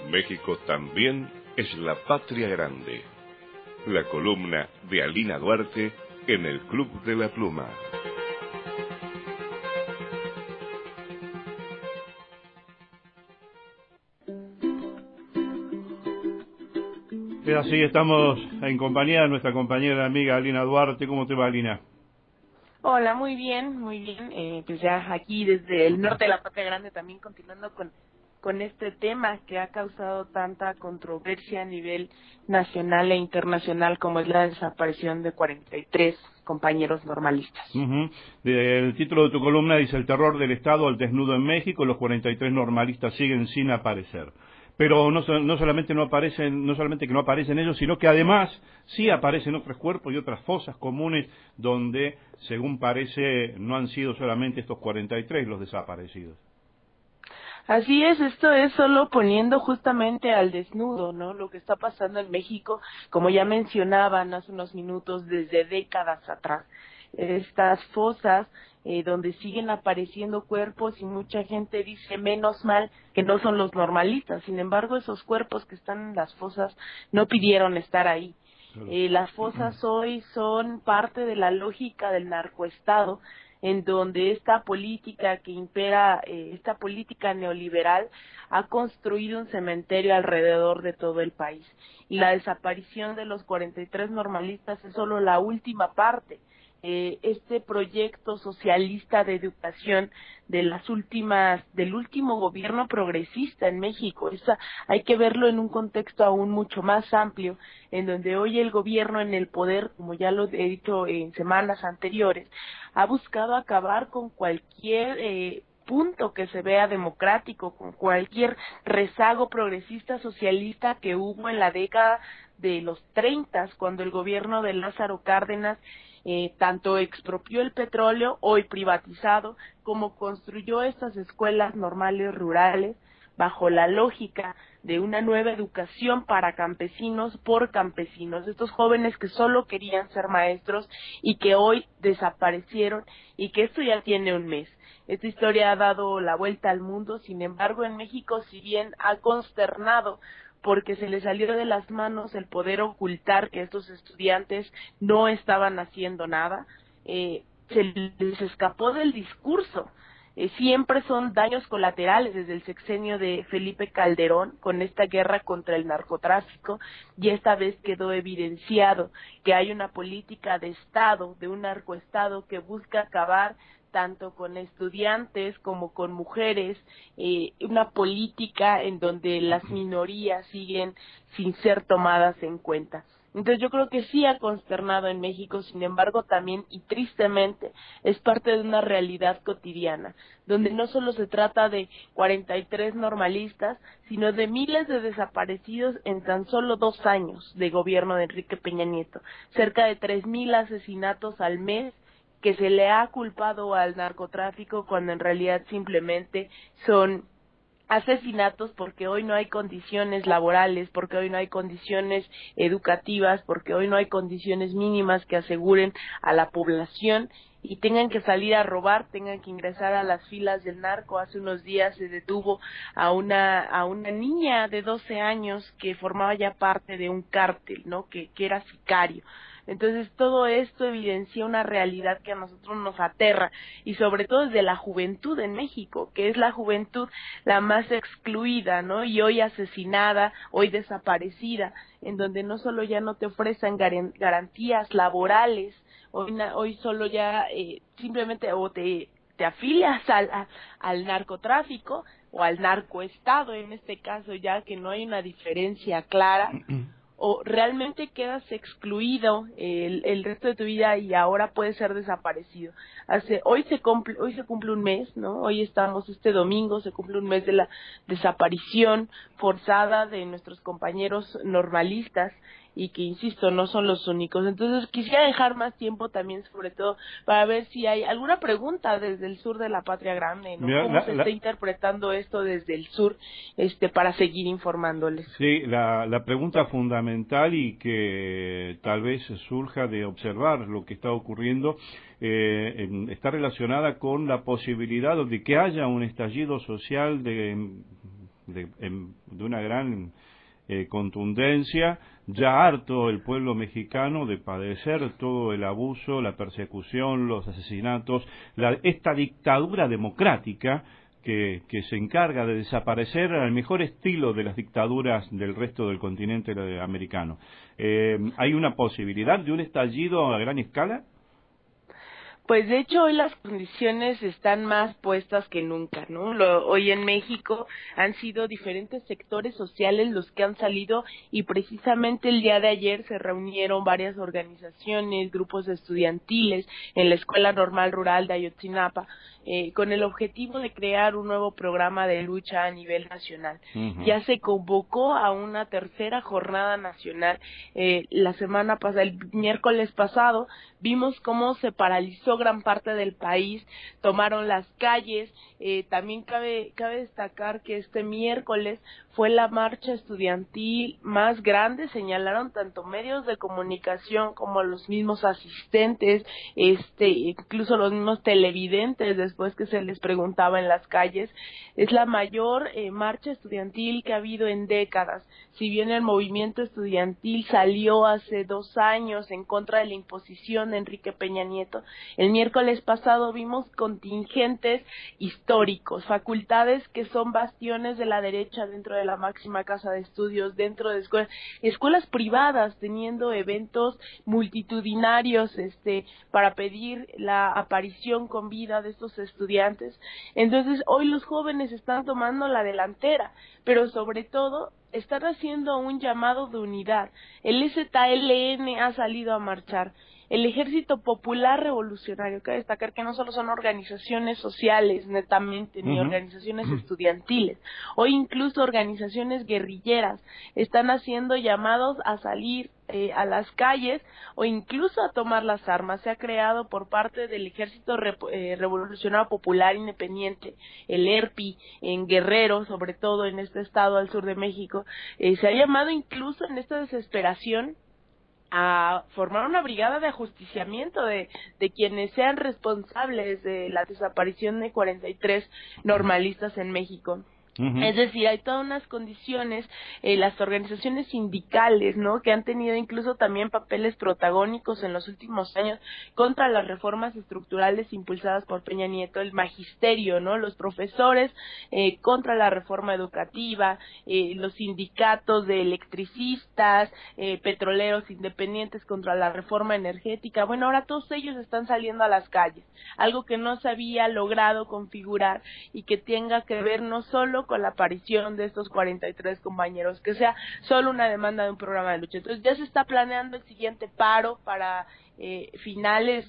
México también es la patria grande. La columna de Alina Duarte en el Club de la Pluma. Así estamos en compañía de nuestra compañera amiga Alina Duarte. ¿Cómo te va, Alina? Hola, muy bien, muy bien. Pues ya aquí desde el norte de la Patria Grande también continuando con este tema que ha causado tanta controversia a nivel nacional e internacional como es la desaparición de 43 compañeros normalistas. El título de tu columna dice: el terror del Estado al desnudo en México, los 43 normalistas siguen sin aparecer. Pero no solamente que no aparecen ellos, sino que además sí aparecen otros cuerpos y otras fosas comunes donde, según parece, no han sido solamente estos 43 los desaparecidos. Así es, esto es solo poniendo justamente al desnudo, ¿no? Lo que está pasando en México, como ya mencionaban hace unos minutos, desde décadas atrás. Estas fosas donde siguen apareciendo cuerpos y mucha gente dice menos mal que no son los normalistas. Sin embargo, esos cuerpos que están en las fosas no pidieron estar ahí. Las fosas hoy son parte de la lógica del narcoestado, en donde esta política que impera, esta política neoliberal, ha construido un cementerio alrededor de todo el país. Y la desaparición de los 43 normalistas es solo la última parte. Este proyecto socialista de educación del último gobierno progresista en México, hay que verlo en un contexto aún mucho más amplio, en donde hoy el gobierno en el poder, como ya lo he dicho en semanas anteriores, ha buscado acabar con cualquier punto que se vea democrático, con cualquier rezago progresista socialista que hubo en la década de los 30, cuando el gobierno de Lázaro Cárdenas tanto expropió el petróleo, hoy privatizado, como construyó estas escuelas normales rurales bajo la lógica de una nueva educación para campesinos por campesinos, estos jóvenes que solo querían ser maestros y que hoy desaparecieron, y que esto ya tiene un mes. Esta historia ha dado la vuelta al mundo. Sin embargo, en México, si bien ha consternado porque se les salió de las manos el poder ocultar que estos estudiantes no estaban haciendo nada, se les escapó del discurso. Siempre son daños colaterales desde el sexenio de Felipe Calderón con esta guerra contra el narcotráfico, y esta vez quedó evidenciado que hay una política de Estado, de un narcoestado que busca acabar tanto con estudiantes como con mujeres, una política en donde las minorías siguen sin ser tomadas en cuenta. Entonces yo creo que sí ha consternado en México. Sin embargo, también y tristemente es parte de una realidad cotidiana, donde no solo se trata de 43 normalistas, sino de miles de desaparecidos en tan solo 2 años de gobierno de Enrique Peña Nieto, cerca de 3,000 asesinatos al mes que se le ha culpado al narcotráfico, cuando en realidad simplemente son asesinatos porque hoy no hay condiciones laborales, porque hoy no hay condiciones educativas, porque hoy no hay condiciones mínimas que aseguren a la población y tengan que salir a robar, tengan que ingresar a las filas del narco. Hace unos días se detuvo a una niña de 12 años que formaba ya parte de un cártel, ¿no? Que era sicario. Entonces todo esto evidencia una realidad que a nosotros nos aterra, y sobre todo desde la juventud en México, que es la juventud la más excluida, ¿no? Y hoy asesinada, hoy desaparecida, en donde no solo ya no te ofrecen garantías laborales, hoy solo ya simplemente o te afilias al narcotráfico o al narcoestado, en este caso, ya que no hay una diferencia clara, o realmente quedas excluido el resto de tu vida y ahora puedes ser desaparecido. Hoy se cumple un mes, ¿no? Hoy estamos, este domingo se cumple un mes de la desaparición forzada de nuestros compañeros normalistas, y que, insisto, no son los únicos. Entonces quisiera dejar más tiempo también, sobre todo, para ver si hay alguna pregunta desde el sur de la Patria Grande, ¿no? Mira, ¿Cómo se está interpretando esto desde el sur, para seguir informándoles? Sí, la pregunta fundamental, y que tal vez surja de observar lo que está ocurriendo, está relacionada con la posibilidad de que haya un estallido social de una gran contundencia, ya harto el pueblo mexicano de padecer todo el abuso, la persecución, los asesinatos, esta dictadura democrática que se encarga de desaparecer al mejor estilo de las dictaduras del resto del continente americano. ¿Hay una posibilidad de un estallido a gran escala? Pues de hecho hoy las condiciones están más puestas que nunca, ¿no? Hoy en México han sido diferentes sectores sociales los que han salido y precisamente el día de ayer se reunieron varias organizaciones, grupos estudiantiles en la Escuela Normal Rural de Ayotzinapa con el objetivo de crear un nuevo programa de lucha a nivel nacional. Ya se convocó a una tercera jornada nacional la semana pasada, el miércoles pasado, vimos cómo se paralizó gran parte del país, tomaron las calles, también cabe destacar que este miércoles fue la marcha estudiantil más grande, señalaron tanto medios de comunicación como los mismos asistentes, incluso los mismos televidentes después que se les preguntaba en las calles. Es la mayor marcha estudiantil que ha habido en décadas. Si bien el movimiento estudiantil salió hace 2 años en contra de la imposición de Enrique Peña Nieto, el miércoles pasado vimos contingentes históricos, facultades que son bastiones de la derecha dentro de la máxima casa de estudios, dentro de escuelas privadas, teniendo eventos multitudinarios para pedir la aparición con vida de estos estudiantes. Entonces hoy los jóvenes están tomando la delantera, pero sobre todo están haciendo un llamado de unidad. El EZLN ha salido a marchar. El Ejército Popular Revolucionario, cabe destacar que no solo son organizaciones sociales netamente, ni organizaciones estudiantiles, hoy incluso organizaciones guerrilleras están haciendo llamados a salir a las calles o incluso a tomar las armas. Se ha creado por parte del Ejército Revolucionario Popular Independiente, el ERPI, en Guerrero, sobre todo en este estado al sur de México. Se ha llamado incluso en esta desesperación a formar una brigada de ajusticiamiento de quienes sean responsables de la desaparición de 43 normalistas en México. Es decir, hay todas unas condiciones, las organizaciones sindicales, ¿no?, que han tenido incluso también papeles protagónicos en los últimos años contra las reformas estructurales impulsadas por Peña Nieto, el magisterio, ¿no?, los profesores contra la reforma educativa, los sindicatos de electricistas, petroleros independientes contra la reforma energética. Bueno, ahora todos ellos están saliendo a las calles, algo que no se había logrado configurar y que tenga que ver no solo con la aparición de estos 43 compañeros, que sea solo una demanda de un programa de lucha. Entonces ya se está planeando el siguiente paro para finales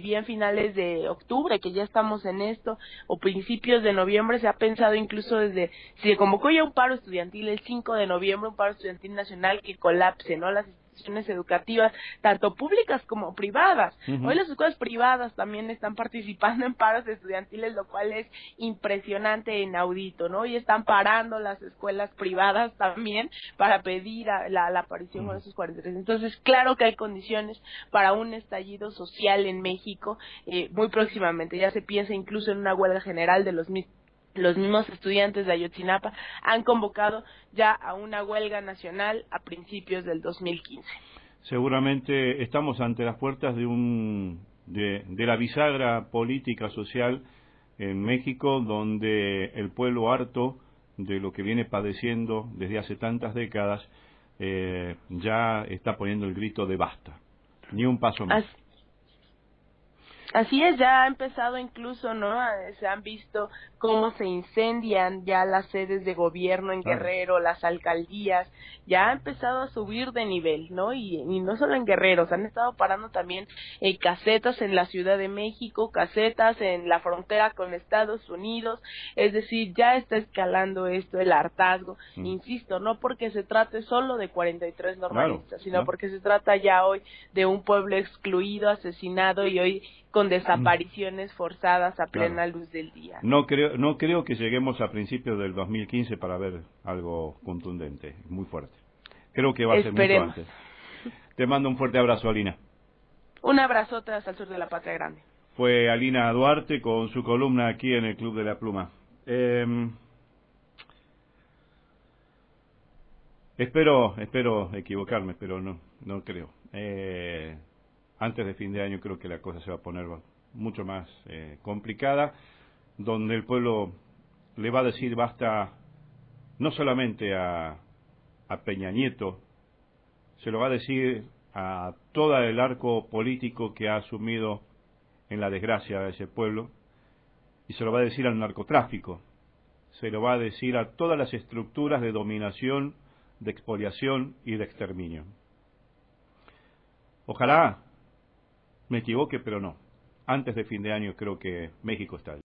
de octubre, que ya estamos en esto, o principios de noviembre. Se ha pensado incluso se convocó ya un paro estudiantil el 5 de noviembre, un paro estudiantil nacional que colapse, ¿no?, las instituciones educativas, tanto públicas como privadas. Hoy las escuelas privadas también están participando en paros estudiantiles, lo cual es impresionante e inaudito, ¿no? Y están parando las escuelas privadas también para pedir la aparición de esos 43. Entonces, claro que hay condiciones para un estallido social en México muy próximamente. Ya se piensa incluso en una huelga general de los mismos estudiantes de Ayotzinapa. Han convocado ya a una huelga nacional a principios del 2015. Seguramente estamos ante las puertas de la bisagra política social en México, donde el pueblo, harto de lo que viene padeciendo desde hace tantas décadas, ya está poniendo el grito de basta, ni un paso más. Así es, ya ha empezado incluso, ¿no? Se han visto cómo se incendian ya las sedes de gobierno en Guerrero, las alcaldías, ya ha empezado a subir de nivel, ¿no? Y no solo en Guerrero, se han estado parando también casetas en la Ciudad de México, casetas en la frontera con Estados Unidos. Es decir, ya está escalando esto, el hartazgo, insisto, no porque se trate solo de 43 normalistas, sino porque se trata ya hoy de un pueblo excluido, asesinado y hoy con desapariciones forzadas a plena luz del día. No creo que lleguemos a principios del 2015 para ver algo contundente, muy fuerte. Creo que va a ser mucho antes. Te mando un fuerte abrazo, Alina. Un abrazote hasta el sur de la Patria Grande. Fue Alina Duarte con su columna aquí en el Club de la Pluma. Espero equivocarme, pero no creo. Antes de fin de año creo que la cosa se va a poner mucho más complicada, donde el pueblo le va a decir basta no solamente a Peña Nieto, se lo va a decir a todo el arco político que ha asumido en la desgracia a ese pueblo, y se lo va a decir al narcotráfico, se lo va a decir a todas las estructuras de dominación, de expoliación y de exterminio. Ojalá me equivoque, pero no. Antes de fin de año creo que México está